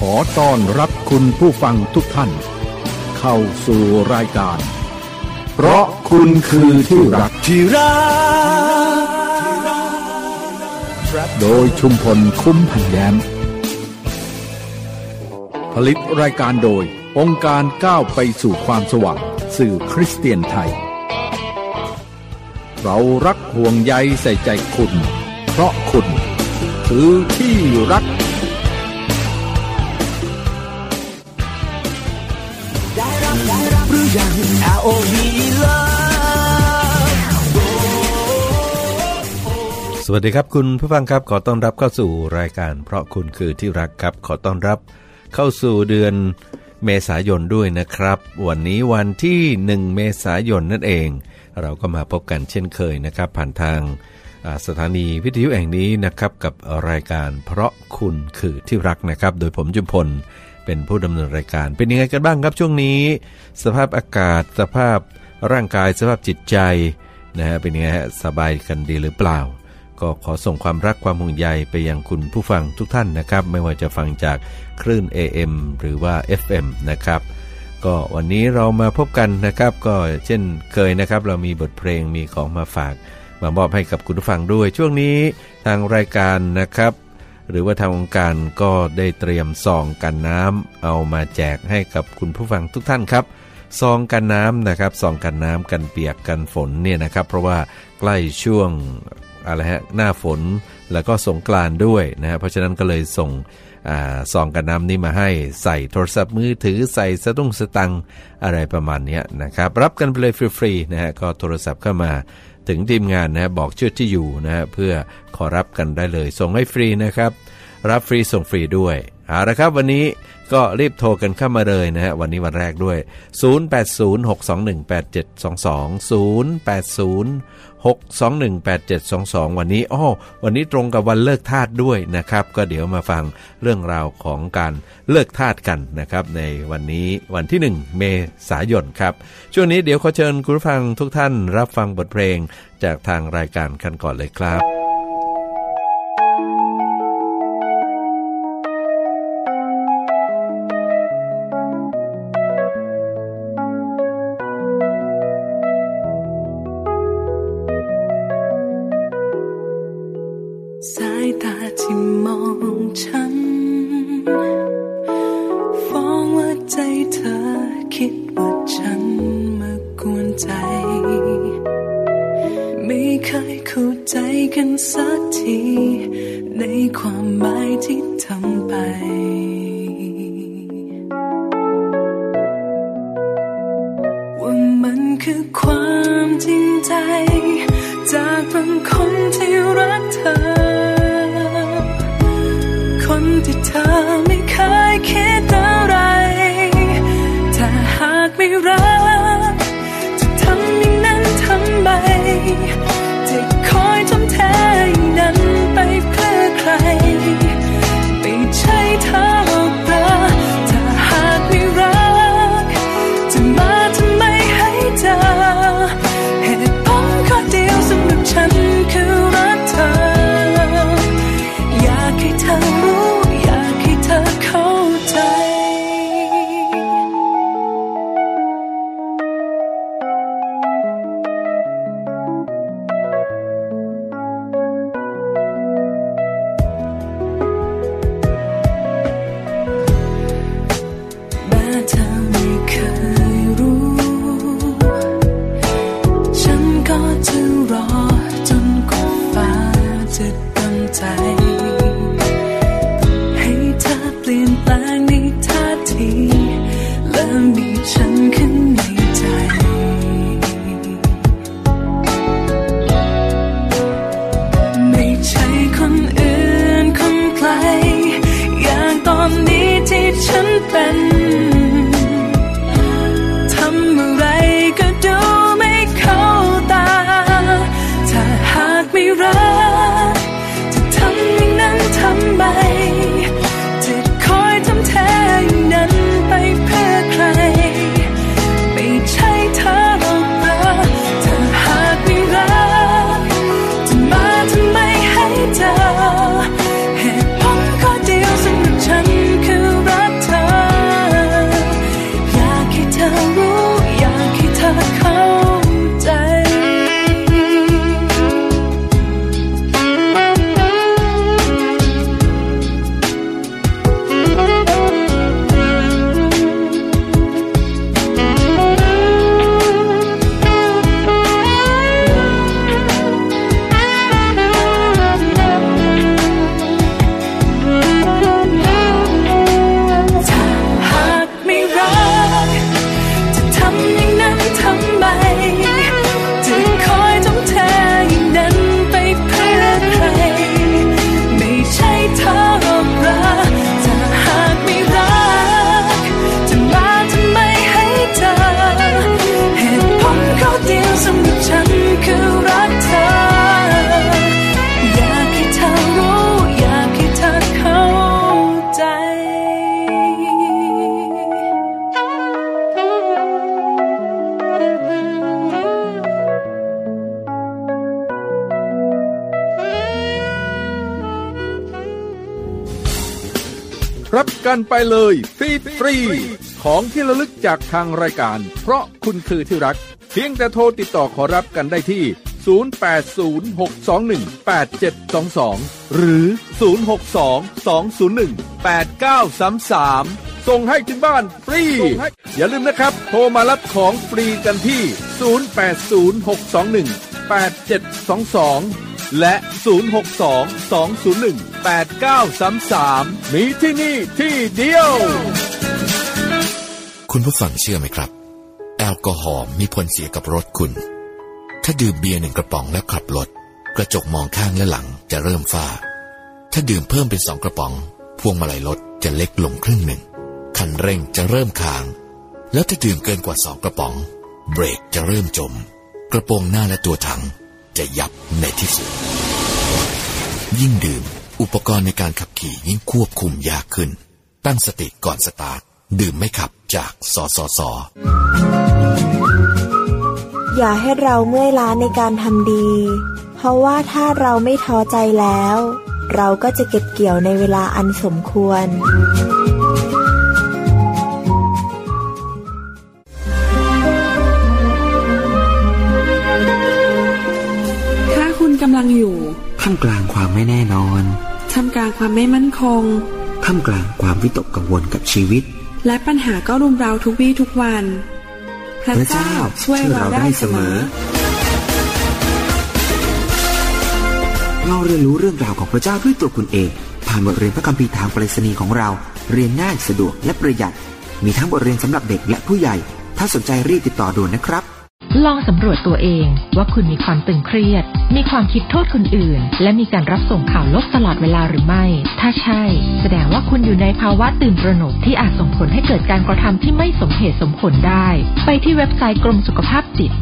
อต้อนรับคุณผู้ฟังทุกท่านเข้าสู่รายการเพราะคุณคือที่รักโดยชุมพลคุ้มพันแย้มผลิตรายการโดยองค์การก้าวไปสู่ความสว่างสื่อคริสเตียนไทยเรารักห่วงใยใส่ใจคุณเพราะคุณคือที่รักได้รับหรือยัง L.O.V. Love สวัสดีครับคุณผู้ฟังครับขอต้อนรับเข้าสู่รายการเพราะคุณคือที่รักครับขอต้อนรับเข้าสู่เดือนเมษายนด้วยนะครับวันนี้วันที่1เมษายนนั่นเองเราก็มาพบกันเช่นเคยนะครับผ่านทางสถานีวิทยุแห่งนี้นะครับกับรายการเพราะคุณคือที่รักนะครับโดยผมจุมพลเป็นผู้ดำเนินรายการเป็นยังไงกันบ้างครับช่วงนี้สภาพอากาศสภาพร่างกายสภาพจิตใจนะฮะเป็นยังไงฮะสบายกันดีหรือเปล่าก็ขอส่งความรักความห่วงใยไปยังคุณผู้ฟังทุกท่านนะครับไม่ว่าจะฟังจากคลื่น AM หรือว่า FM นะครับก็วันนี้เรามาพบกันนะครับก็เช่นเคยนะครับเรามีบทเพลงมีของมาฝากมามอบให้กับคุณผู้ฟังด้วยช่วงนี้ทางรายการนะครับหรือว่าทางองค์การก็ได้เตรียมซองกันน้ำเอามาแจกให้กับคุณผู้ฟังทุกท่านครับซองกันน้ำนะครับซองกันน้ำกันเปียกกันฝนเนี่ยนะครับเพราะว่าใกล้ช่วงอะไรฮะหน้าฝนแล้วก็สงกรานต์ด้วยนะฮะเพราะฉะนั้นก็เลยส่งซองกันน้ำนี้มาให้ใส่โทรศัพท์มือถือใส่สตังค์อะไรประมาณนี้นะครับรับกันไปเลยฟรีๆนะฮะก็โทรศัพท์เข้ามาถึงทีมงานนะบอกชื่อที่อยู่นะฮะเพื่อขอรับกันได้เลยส่งให้ฟรีนะครับรับฟรีส่งฟรีด้วยเอาละครับวันนี้ก็รีบโทรกันเข้ามาเลยนะฮะวันนี้วันแรกด้วย0806218722 วันนี้วันนี้ตรงกับวันเลิกทาสด้วยนะครับก็เดี๋ยวมาฟังเรื่องราวของการเลิกทาสกันนะครับในวันนี้วันที่1เมษายนครับช่วงนี้เดี๋ยวขอเชิญคุณผู้ฟังทุกท่านรับฟังบทเพลงจากทางรายการกันก่อนเลยครับสายตาที่มองฉันฟ้องว่าใจเธอคิดว่าฉันมากวนใจไม่เคยเข้าใจกันสักทีในความหมายที่ทำไปว่ามันคือความจริงใจจากบางคนที่รักเธอคนที่เธอไม่เคยคิดอะไรถ้าหากไม่รักจะทำอย่างนั้นทำไมจะคอยทำแท้อย่างนั้นไปเพื่อใครไม่ใช่เธอหรอกนะถ้าหากไม่รักจะมาทำไมให้เจอเหตุผลข้อเดียวสำหรับฉันคือรักเธออยากให้เธอรู้อยากให้เธอเข้าใจแม้เธอไม่เคยรู้ฉันก็จะรอจนกว่าฟ้าจะดำใจให้เธอเปลี่ยนแปลงในท่าทีและมีฉันขึ้นในใจไม่ใช่คนอื่นคนไกลอย่างตอนนี้ที่ฉันเป็นทำอะไรก็ดูไม่เข้าตาถ้าหากไม่รักจะทำอย่างนั้นทำไมจะคอยทำแท้อย่างนั้นไปเพื่อใครกันไปเลยฟรีของที่ระลึกจากทางรายการเพราะคุณคือที่รักเพียงแต่โทรติดต่อขอรับกันได้ที่0806218722หรือ0622018933ส่งให้ถึงบ้านฟรีอย่าลืมนะครับโทรมารับของฟรีกันที่0806218722และ0622018933มีที่นี่ที่เดียวคุณผู้ฟังเชื่อไหมครับแอลกอฮอล์มีผลเสียกับรถคุณถ้าดื่มเบียร์1 กระป๋องแล้วขับรถกระจกมองข้างและหลังจะเริ่มฝ้าถ้าดื่มเพิ่มเป็น2 กระป๋องพวงมาลัยรถจะเล็กลงครึ่งหนึ่งคันเร่งจะเริ่มค้างแล้วถ้าดื่มเกินกว่า2 กระป๋องเบรกจะเริ่มจมกระโปรงหน้าและตัวถังจะยับในที่สุดยิ่งดื่มอุปกรณ์ในการขับขี่ยิ่งควบคุมยากขึ้นตั้งสติก่อนสตาร์ทดื่มไม่ขับจากสสส. อย่าให้เราเมื่อยล้าในการทำดีเพราะว่าถ้าเราไม่ท้อใจแล้วเราก็จะเก็บเกี่ยวในเวลาอันสมควรถ้าคุณกำลังอยู่ท่ามกลางความไม่แน่นอนท่ามกลางความไม่มั่นคงท่ามกลางความวิตกกังวลกับชีวิตและปัญหาก็รุมเร้าทุกวี่ทุกวันพระเจ้าช่วยเราได้เสมอเราเรียนรู้เรื่องราวของพระเจ้าด้วยตัวคุณเองผ่านบทเรียนพระคัมภีร์ทางไปรษณีย์ของเราเรียนง่ายสะดวกและประหยัดมีทั้งบทเรียนสำหรับเด็กและผู้ใหญ่ถ้าสนใจรีบติดต่อด่วนนะครับลองสำรวจตัวเองว่าคุณมีความตึงเครียดมีความคิดโทษคนอื่นและมีการรับส่งข่าวลบตลอดเวลาหรือไม่ถ้าใช่แสดงว่าคุณอยู่ในภาวะตื่นตระหนกที่อาจส่งผลให้เกิดการกระทำที่ไม่สมเหตุสมผลได้ไปที่เว็บไซต์กรมสุขภาพจิต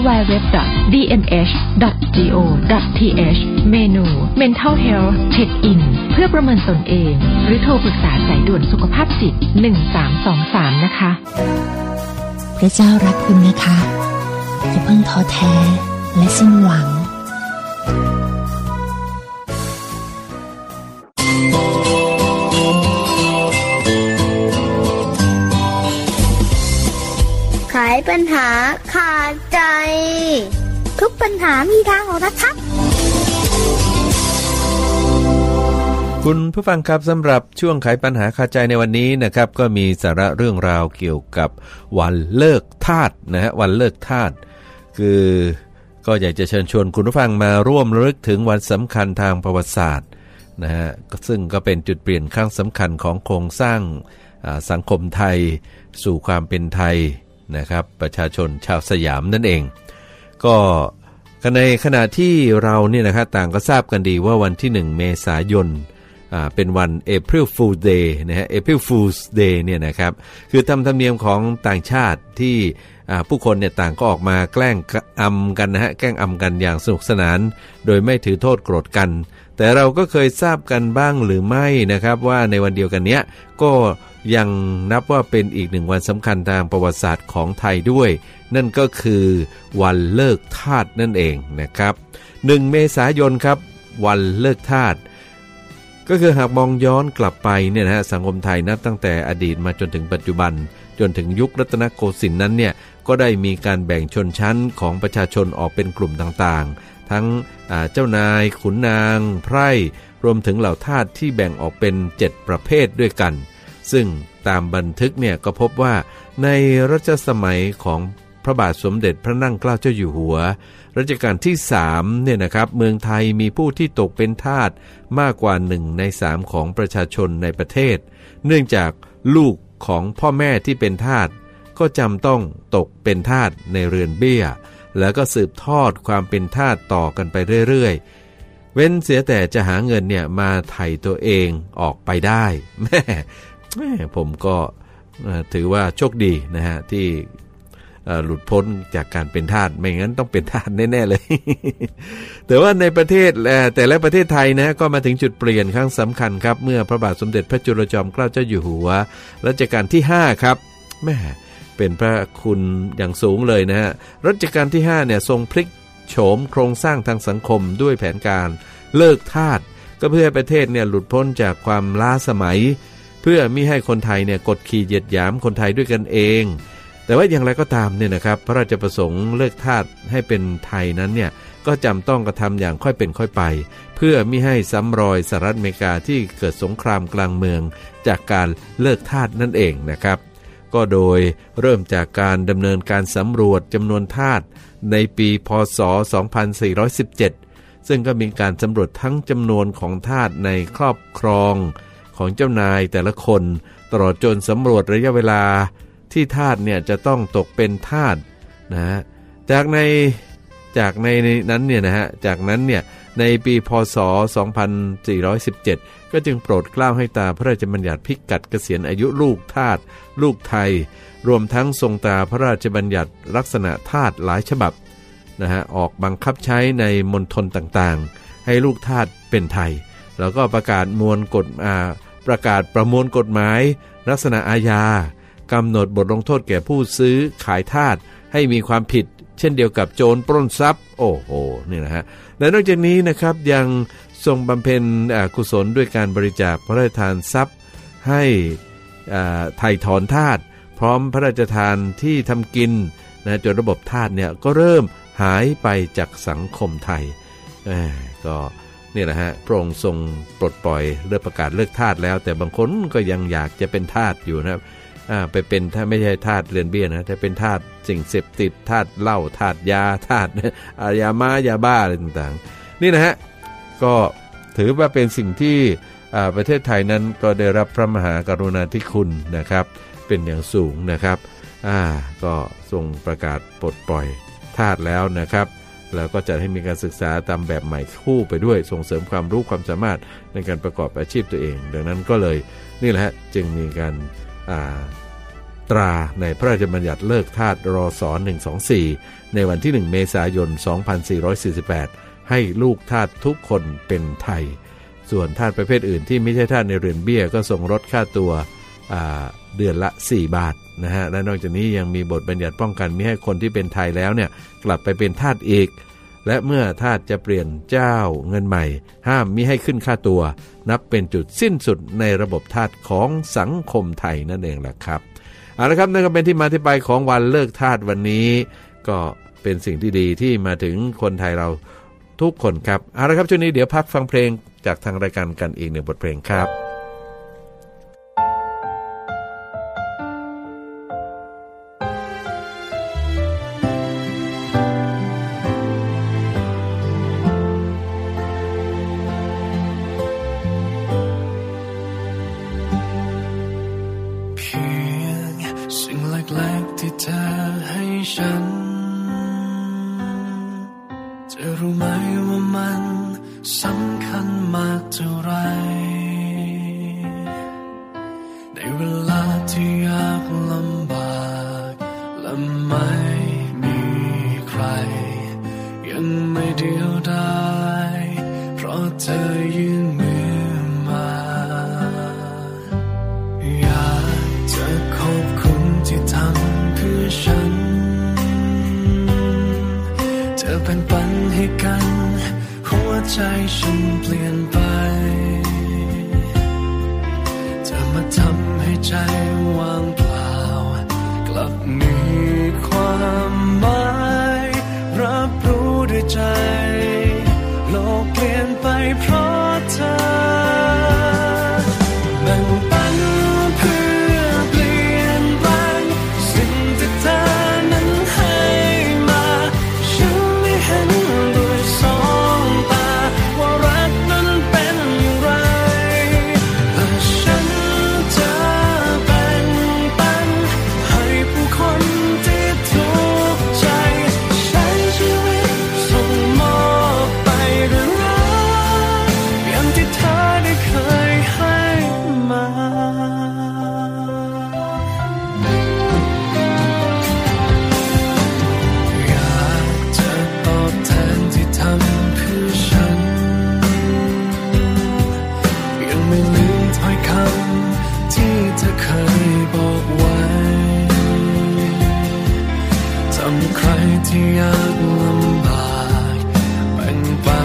www.dmh.go.th เมนู Mental Health Check-in เพื่อประเมินตนเองหรือโทรปรึกษาสายด่วนสุขภาพจิต1323นะคะพระเจ้ารักคุณนะคะอย่าเพิ่งท้อแท้และสิ้นหวังไขปัญหาขาดใจทุกปัญหามีทางออกนะคะคุณผู้ฟังครับสำหรับช่วงไขปัญหาคาใจในวันนี้นะครับก็มีสาระเรื่องราวเกี่ยวกับวันเลิกทาสนะฮะวันเลิกทาสคือก็อยากจะเชิญชวนคุณผู้ฟังมาร่วมระลึกถึงวันสำคัญทางประวัติศาสตร์นะฮะซึ่งก็เป็นจุดเปลี่ยนครั้งสำคัญของโครงสร้างสังคมไทยสู่ความเป็นไทยนะครับประชาชนชาวสยามนั่นเองก็ในขณะที่เราเนี่ยนะครับต่างก็ทราบกันดีว่าวันที่1 เมษายนเป็นวัน April Fool's Day นะฮะ April Fool's Day เนี่ยนะครับคือธรรมเนียมของต่างชาติที่ผู้คนเนี่ยต่างก็ออกมาแกล้งอำกันนะฮะแกล้งอำกันอย่างสนุกสนานโดยไม่ถือโทษโกรธกันแต่เราก็เคยทราบกันบ้างหรือไม่นะครับว่าในวันเดียวกันเนี้ยก็ยังนับว่าเป็นอีก1วันสำคัญทางประวัติศาสตร์ของไทยด้วยนั่นก็คือวันเลิกทาสนั่นเองนะครับ1 เมษายนครับวันเลิกทาสก็คือหากมองย้อนกลับไปเนี่ยนะฮะสังคมไทยนับตั้งแต่อดีตมาจนถึงปัจจุบันจนถึงยุครัตนโกสินทร์นั้นเนี่ยก็ได้มีการแบ่งชนชั้นของประชาชนออกเป็นกลุ่มต่างๆทั้งเจ้านายขุนนางไพร่รวมถึงเหล่าทาสที่แบ่งออกเป็น7ประเภทด้วยกันซึ่งตามบันทึกเนี่ยก็พบว่าในรัชสมัยของพระบาทสมเด็จพระนั่งเกล้าเจ้าอยู่หัวรัชกาลที่3เนี่ยนะครับเมืองไทยมีผู้ที่ตกเป็นทาสมากกว่า1 ใน 3ของประชาชนในประเทศเนื่องจากลูกของพ่อแม่ที่เป็นทาสก็จำต้องตกเป็นทาสในเรือนเบี้ยแล้วก็สืบทอดความเป็นทาสต่อกันไปเรื่อยๆเว้นเสียแต่จะหาเงินเนี่ยมาไถ่ตัวเองออกไปได้แม่ผมก็ถือว่าโชคดีนะฮะที่หลุดพ้นจากการเป็นทาสไม่งั้นต้องเป็นทาสแน่ๆเลย แต่ว่าในประเทศแต่และประเทศไทยนะก็มาถึงจุดเปลี่ยนครั้งสำคัญครับเมื่อพระบาทสมเด็จพระจุลจอมเกล้าเจ้าอยู่หัวรัชกาลที่5ครับแม่เป็นพระคุณอย่างสูงเลยนะฮะรัชกาลที่5เนี่ยทรงพลิกโฉมโครงสร้างทางสังคมด้วยแผนการเลิกทาสก็เพื่อให้ประเทศเนี่ยหลุดพ้นจากความล้าสมัยเพื่อมิให้คนไทยเนี่ยกดขี่เหยียดหยามคนไทยด้วยกันเองแต่ว่าอย่างไรก็ตามเนี่ยนะครับพระราชประสงค์เลิกทาสให้เป็นไทยนั้นเนี่ยก็จำต้องกระทำอย่างค่อยเป็นค่อยไปเพื่อมิให้ซ้ำรอยสหรัฐอเมริกาที่เกิดสงครามกลางเมืองจากการเลิกทาสนั่นเองนะครับก็โดยเริ่มจากการดำเนินการสำรวจจำนวนทาสในปีพ.ศ. 2417ซึ่งก็มีการสำรวจทั้งจำนวนของทาสในครอบครองของเจ้านายแต่ละคนตลอดจนสำรวจระยะเวลาที่ทาสเนี่ยจะต้องตกเป็นทาสนะฮะจากในนั้นเนี่ยนะฮะจากนั้นเนี่ยในปีพ.ศ. 2417ก็จึงโปรดเกล้าให้ตราพระราชบัญญัติพิกัดเกษียณอายุลูกทาสลูกไทยรวมทั้งทรงตราพระราชบัญญัติลักษณะทาสหลายฉบับนะฮะออกบังคับใช้ในมณฑลต่างๆให้ลูกทาสเป็นไทยแล้วก็ประกาศประมวลกฎหมายลักษณะอาญากำหนดบทลงโทษแก่ผู้ซื้อขายทาสให้มีความผิดเช่นเดียวกับโจรปล้นทรัพย์โอ้โหนี่นะฮะและนอกจากนี้นะครับยังทรงบำเพ็ญกุศลด้วยการบริจาคพระราชทานทรัพย์ให้ไถ่ถอนทาสพร้อมพระราชทานที่ทำกินนะจนระบบทาสเนี่ยก็เริ่มหายไปจากสังคมไทยก็นี่แหละฮะพระองค์ทรงปลดปล่อยเลิกประกาศเลิกทาสแล้วแต่บางคนก็ยังอยากจะเป็นทาสอยู่นะครับไปเป็นถ้าไม่ใช่ทาสเรือนเบี้ยนะแต่เป็นทาสสิ่งเสพติดทาสเหล้าทาสยาทาสยาม้ายาบ้าอะไรต่างๆนี่นะฮะก็ถือว่าเป็นสิ่งที่ประเทศไทยนั้นก็ได้รับพระมหากรุณาธิคุณนะครับเป็นอย่างสูงนะครับก็ทรงประกาศปลดปล่อยทาสแล้วนะครับแล้วก็จะให้มีการศึกษาตามแบบใหม่คู่ไปด้วยส่งเสริมความรู้ความสามารถในการประกอบอาชีพตัวเองดังนั้นก็เลยนี่แหละจึงมีการตราในพระราชบัญญัติเลิกทาสรศ124ในวันที่1เมษายน2448ให้ลูกทาสทุกคนเป็นไทยส่วนทาสประเภทอื่นที่ไม่ใช่ทาสในเรือนเบี้ยก็ทรงลดค่าตัวเดือนละ4 บาทนะฮะและนอกจากนี้ยังมีบทบัญญัติป้องกันไม่ให้คนที่เป็นไทยแล้วเนี่ยกลับไปเป็นทาสอีกและเมื่อทาสจะเปลี่ยนเจ้าเงินใหม่ห้ามมิให้ขึ้นค่าตัวนับเป็นจุดสิ้นสุดในระบบทาสของสังคมไทยนั่นเองแหละครับเอาละครับนั่นก็เป็นที่มาที่ไปของวันเลิกทาสวันนี้ก็เป็นสิ่งที่ดีที่มาถึงคนไทยเราทุกคนครับเอาละครับช่วงนี้เดี๋ยวพักฟังเพลงจากทางรายการกันอีก1บทเพลงครับ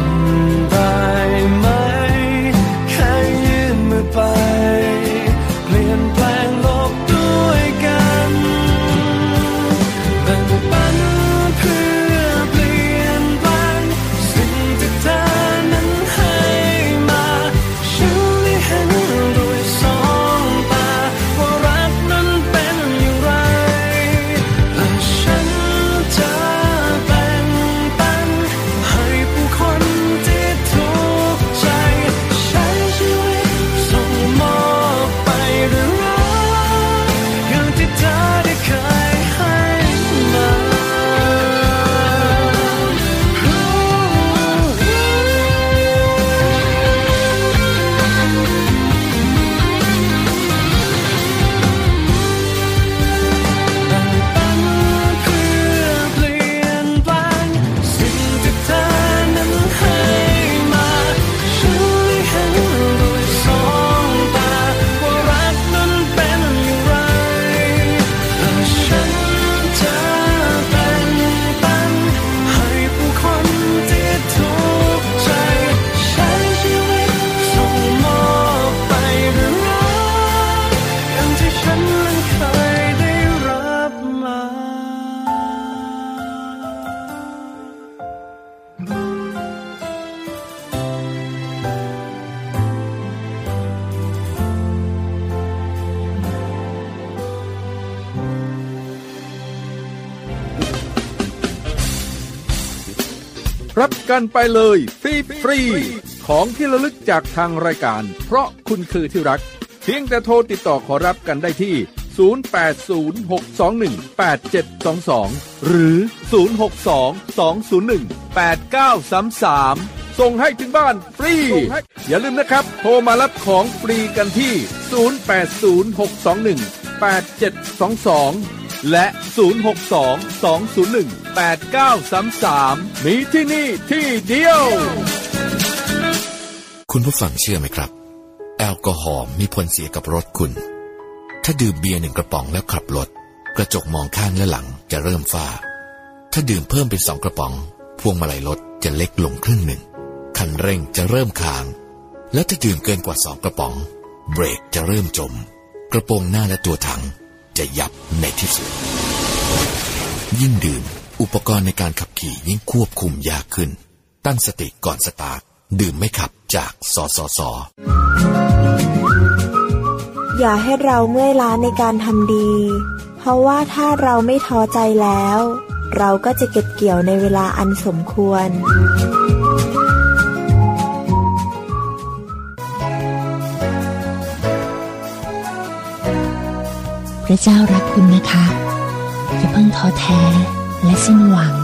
เรับกันไปเลยฟรีของที่ระลึกจากทางรายการเพราะคุณคือที่รักเพียงแต่โทรติดต่อขอรับกันได้ที่0806218722หรือ0622018933ส่งให้ถึงบ้านฟรีอย่าลืมนะครับโทรมารับของฟรีกันที่0806218722และ0622018933มีที่นี่ที่เดียวคุณผู้ฟังเชื่อไหมครับแอลกอฮอล์มีผลเสียกับรถคุณถ้าดื่มเบียร์1 กระป๋องแล้วขับรถกระจกมองข้างและหลังจะเริ่มฝ้าถ้าดื่มเพิ่มเป็น2 กระป๋องพวงมาลัยรถจะเล็กลงครึ่งหนึ่งคันเร่งจะเริ่มค้างและถ้าดื่มเกินกว่า2 กระป๋องเบรกจะเริ่มจมกระโปรงหน้าและตัวถังจะยับในที่สุดยิ่งดื่มอุปกรณ์ในการขับขี่ยิ่งควบคุมยากขึ้นตั้งสติก่อนสตาร์ทดื่มไม่ขับจากสสส. อย่าให้เราเมื่อยล้าในการทำดีเพราะว่าถ้าเราไม่ท้อใจแล้วเราก็จะเก็บเกี่ยวในเวลาอันสมควรพระเจ้ารักคุณนะคะอย่าเพิ่งท้อแท้และสิ้นหวัง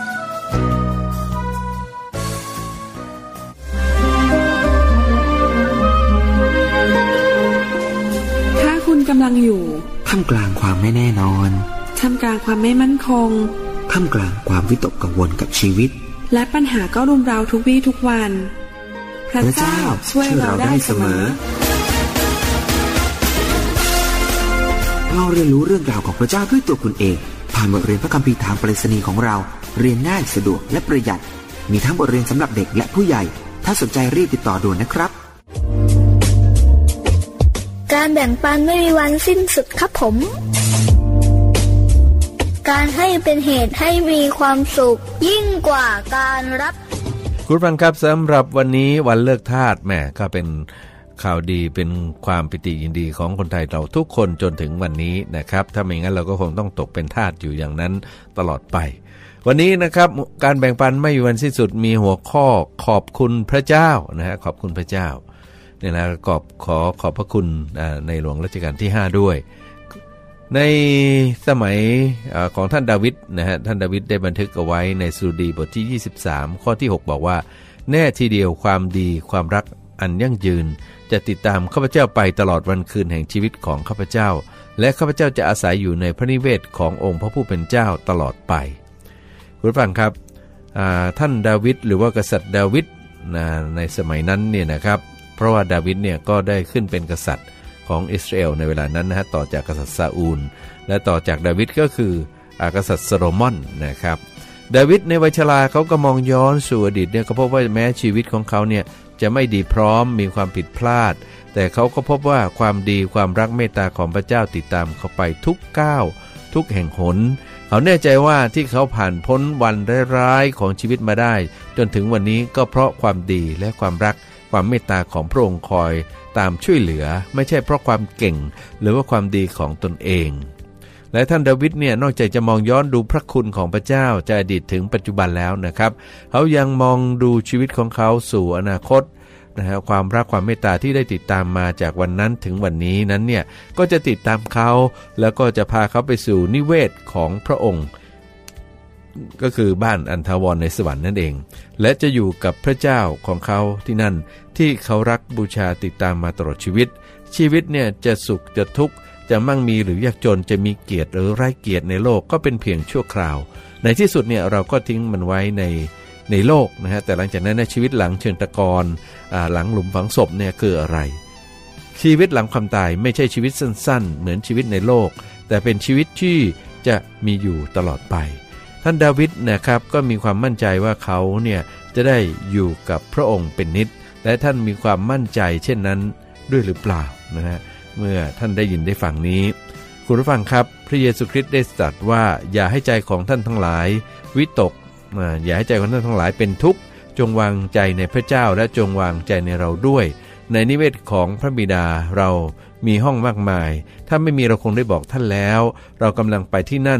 ถ้าคุณกำลังอยู่ท่ามกลางความไม่แน่นอนท่ามกลางความไม่มั่นคงท่ามกลางความวิตกกังวลกับชีวิตและปัญหาก็รุมเร้าทุกวี่ทุกวันพระเจ้าช่วยเราได้เสมอเราเรียนรู้เรื่องราวของพระเจ้าด้วยตัวคุณเองผ่านบทเรียนพระคัมภีร์ทางไปรษณีย์ของเราเรียนง่ายสะดวกและประหยัดมีทั้งบทเรียนสำหรับเด็กและผู้ใหญ่ถ้าสนใจรีบติดต่อด่วนนะครับการแบ่งปันไม่มีวันสิ้นสุดครับผมการให้เป็นเหตุให้มีความสุขยิ่งกว่าการรับคุณฟังครับสำหรับวันนี้วันเลิกทาสแม่ก็เป็นข่าวดีเป็นความปิติยินดีของคนไทยเราทุกคนจนถึงวันนี้นะครับถ้าไม่งั้นเราก็คงต้องตกเป็นทาสอยู่อย่างนั้นตลอดไปวันนี้นะครับการแบ่งปันไม่มีวันสิ้นสุดมีหัวข้อขอบคุณพระเจ้านะฮะขอบคุณพระเจ้าเนี่ยนะขอบพระคุณในหลวงรัชกาลที่5ด้วยในสมัยของท่านดาวิดนะฮะท่านดาวิดได้บันทึกเอาไว้ในสดุดีบทที่23ข้อที่6บอกว่าแน่ทีเดียวความดีความรักอันยั่งยืนจะติดตามข้าพเจ้าไปตลอดวันคืนแห่งชีวิตของข้าพเจ้าและข้าพเจ้าจะอาศัยอยู่ในพระนิเวศขององค์พระผู้เป็นเจ้าตลอดไปคุณผู้ฟังครับท่านดาวิดหรือว่ากษัตริย์ดาวิดในสมัยนั้นเนี่ยนะครับเพราะว่าดาวิดเนี่ยก็ได้ขึ้นเป็นกษัตริย์ของอิสราเอลในเวลานั้นนะฮะต่อจากกษัตริย์ซาอูลและต่อจากดาวิดก็คือกษัตริย์โซโลมอนนะครับดาวิดในวัยชราเขาก็มองย้อนสู่อดีตเนี่ยก็พบว่าแม้ชีวิตของเขาเนี่ยจะไม่ดีพร้อมมีความผิดพลาดแต่เขาก็พบว่าความดีความรักเมตตาของพระเจ้าติดตามเขาไปทุกก้าวทุกแห่งหนเขาแน่ใจว่าที่เขาผ่านพ้นวันร้ายๆของชีวิตมาได้จนถึงวันนี้ก็เพราะความดีและความรักความเมตตาของพระองค์คอยตามช่วยเหลือไม่ใช่เพราะความเก่งหรือว่าความดีของตนเองและท่านดาวิดเนี่ยนอกจากจะมองย้อนดูพระคุณของพระเจ้าจากอดีตถึงปัจจุบันแล้วนะครับเขายังมองดูชีวิตของเขาสู่อนาคตนะฮะความรักความเมตตาที่ได้ติดตามมาจากวันนั้นถึงวันนี้นั้นเนี่ยก็จะติดตามเขาแล้วก็จะพาเขาไปสู่นิเวศของพระองค์ก็คือบ้านอันถาวรในสวรรค์นั่นเองและจะอยู่กับพระเจ้าของเขาที่นั่นที่เขารักบูชาติดตามมาตลอดชีวิตเนี่ยจะสุขจะทุกข์จะมั่งมีหรือยากจนจะมีเกียรติหรือไร้เกียรติในโลกก็เป็นเพียงชั่วคราวในที่สุดเนี่ยเราก็ทิ้งมันไว้ในโลกนะฮะแต่หลังจากนั้นในชีวิตหลังเชิงตะกอนหลังหลุมฝังศพเนี่ยคืออะไรชีวิตหลังความตายไม่ใช่ชีวิตสั้นๆเหมือนชีวิตในโลกแต่เป็นชีวิตที่จะมีอยู่ตลอดไปท่านดาวิดนะครับก็มีความมั่นใจว่าเขาเนี่ยจะได้อยู่กับพระองค์เป็นนิจและท่านมีความมั่นใจเช่นนั้นด้วยหรือเปล่านะฮะเมื่อท่านได้ยินได้ฟังนี้คุณผู้ฟังครับพระเยซูคริสต์ได้ตรัสว่าอย่าให้ใจของท่านทั้งหลายวิตกอย่าให้ใจของท่านทั้งหลายเป็นทุกข์จงวางใจในพระเจ้าและจงวางใจในเราด้วยในนิเวศของพระบิดาเรามีห้องมากมายถ้าไม่มีเราคงได้บอกท่านแล้วเรากำลังไปที่นั่น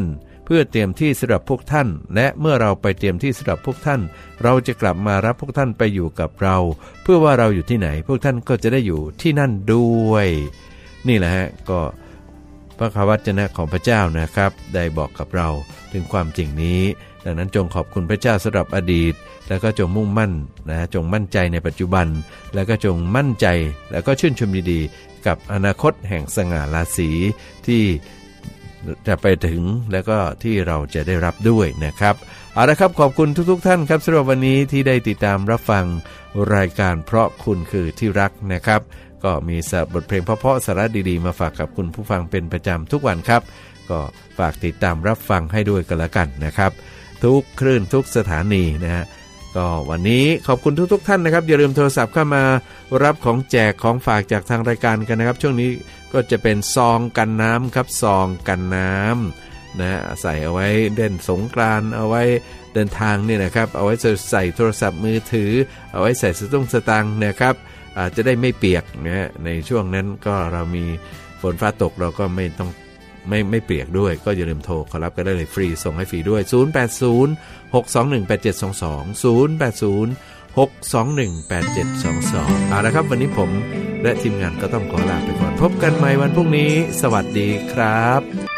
เพื่อเตรียมที่สำหรับพวกท่านและเมื่อเราไปเตรียมที่สำหรับพวกท่านเราจะกลับมารับพวกท่านไปอยู่กับเราเพื่อว่าเราอยู่ที่ไหนพวกท่านก็จะได้อยู่ที่นั่นด้วยนี่แหละฮะก็พระวจนะของพระเจ้านะครับได้บอกกับเราถึงความจริงนี้ดังนั้นจงขอบคุณพระเจ้าสำหรับอดีตแล้วก็จงมุ่งมั่นนะจงมั่นใจในปัจจุบันแล้วก็จงมั่นใจแล้วก็ชื่นชมดีๆกับอนาคตแห่งสง่าราศีที่จะไปถึงแล้วก็ที่เราจะได้รับด้วยนะครับเอาละครับขอบคุณทุกๆท่านครับสำหรับวันนี้ที่ได้ติดตามรับฟังรายการเพราะคุณคือที่รักนะครับก็มีบทเพลงเพราะๆสาระดีๆมาฝากกับคุณผู้ฟังเป็นประจำทุกวันครับก็ฝากติดตามรับฟังให้ด้วยกันละกันนะครับทุกคลื่นทุกสถานีนะฮะก็วันนี้ขอบคุณทุกท่านนะครับอย่าลืมโทรศัพท์เข้ามารับของแจกของฝากจากทางรายการกันนะครับช่วงนี้ก็จะเป็นซองกันน้ำครับซองกันน้ำนะใส่เอาไว้เล่นสงกรานต์เอาไว้เดินทางนี่นะครับเอาไว้ใส่โทรศัพท์มือถือเอาไว้ใส่สตางค์นะครับจะได้ไม่เปียกนะฮะในช่วงนั้นก็เรามีฝนฟ้าตกเราก็ไม่ต้องไม่เปียกด้วยก็อย่าลืมโทรขอรับกันได้เลยฟรีส่งให้ฟรีด้วย0806218722 เอาละครับวันนี้ผมและทีมงานก็ต้องขอลาไปก่อนพบกันใหม่วันพรุ่งนี้สวัสดีครับ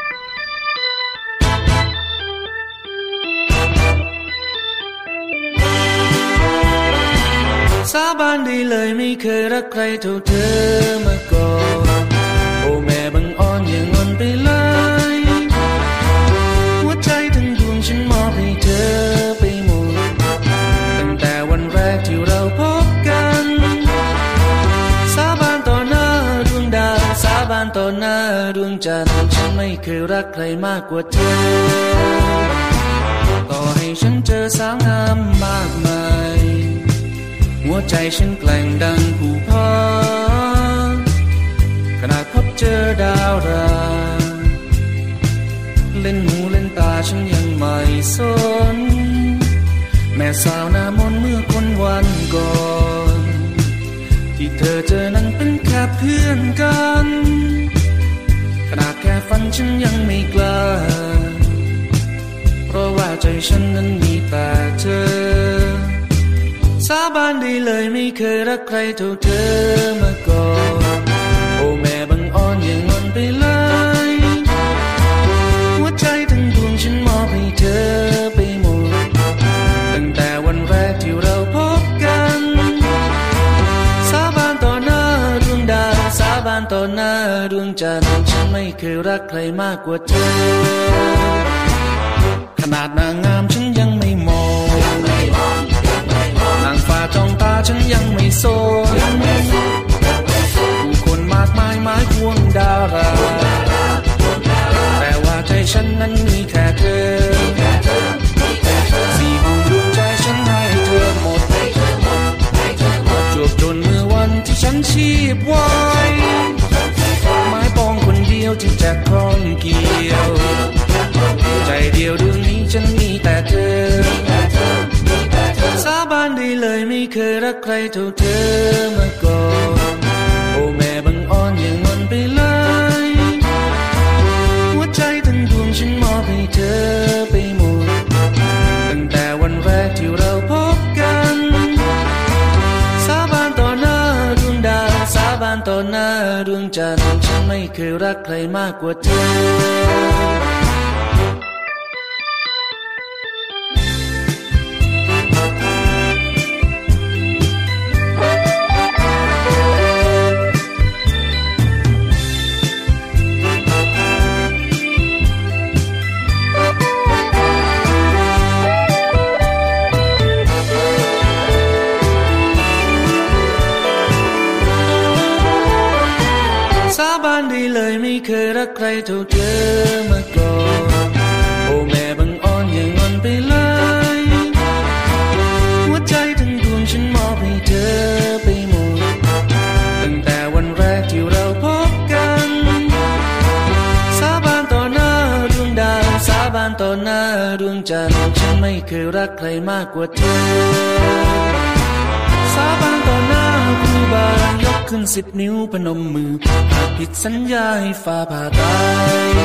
สาบานได้เลยไม่เคยรักใครเท่าเธอมาก่อนโอ้แม่บังอ่อนอย่างอ่อนไปเลยหัวใจทั้งดวงฉันมอบให้เธอไปหมดตั้งแต่วันแรกที่เราพบกันสาบานต่อหน้าดวงดาวสาบานต่อหน้าดวงจันทร์ฉันไม่เคยรักใครมากกว่าเธอต่อให้ฉันเจอสาวงามมากมายหัวใจฉันแกล่งดังผู้พาขนาดพบเจอดาวราเล่นหูเล่นตาฉันยังไม่สนแม่สาวหน้ามนต์เมื่อคนวันก่อนที่เธอเจอนั้นเป็นแค่เพื่อนกันขนาดแค่ฝันฉันยังไม่กล้าเพราะว่าใจฉันนั้นมีแต่เธอสาบานได้เลยไม่เคยรักใครเท่าเธอมาก่อนโอ้แม่บังอ่อนอย่างอ่อนไปเลยหัวใจทั้งดวงฉันมอบให้เธอไปหมดตั้งแต่วันแรกที่เราพบกันสาบานต่อหน้าดวงดาวสาบานต่อหน้าดวงจันทร์ฉันไม่เคยรักใครมากกว่าเธอขนาดนางงามฉันยังไม่มองนางฟ้าจ้องตาฉันยังไม่สนผู้คนมากมายหมายพวงดาราแต่ว่าใจฉันนั้นมีแค่เธอสี่ห้องดวงใจฉันให้เธอหมดจวบจนเมื่อวันที่ฉันชีพไว้ไม้ปองคนเดียวที่จะคล้องเกี่ยวใจเดียวดวงนี้ฉันมีแต่เธอสาบานได้เลยไม่เคยรักใครเท่าเธอมาก่อนโอ้แม่บังอ่อนอย่างอ่อนไปเลยหัวใจทั้งดวงฉันมอบให้เธอไปหมดตั้งแต่วันแรกที่เราพบกันสาบานต่อหน้าดวงดาวสาบานต่อหน้าดวงจันทร์ฉันไม่เคยรักใครมากกว่าเธอสาบานได้เลยไม่เคยรักใครเท่าเธอมาก่อนโอ้แม่บังอ่อนอย่างอ่อนไปเลยหัวใจทั้งดวงฉันมอบให้เธอไปหมดตั้งแต่วันแรกที่เราพบกันสาบานต่อหน้าดวงดาวสาบานต่อหน้าดวงจันทร์ฉันไม่เคยรักใครมากกว่าเธอสาบานต่อหน้าครูบายกขึ้น10 นิ้วพนมมือหากผิดสัญญาให้ฟ้าผ่าตาย